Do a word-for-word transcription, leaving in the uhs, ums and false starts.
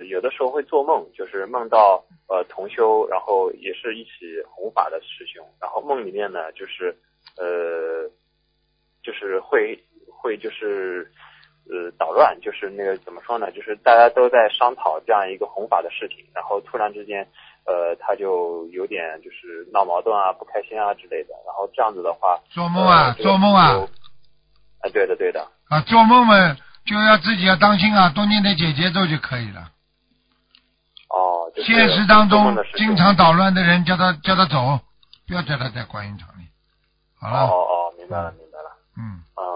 有的时候会做梦，就是梦到呃同修，然后也是一起弘法的师兄，然后梦里面呢就是呃就是会会就是呃捣乱，就是那个怎么说呢，就是大家都在商讨这样一个弘法的事情，然后突然之间呃他就有点就是闹矛盾啊、不开心啊之类的，然后这样子的话做梦啊、 呃、 做梦啊啊对的对的啊做梦嘛就要自己要当心啊，多念点解结咒就可以了。 哦，就是现实当中做梦的事情经常捣乱的人，叫他叫他走，不要叫他在观音堂里。好了。 哦哦哦，明白了明白了。 嗯。 啊、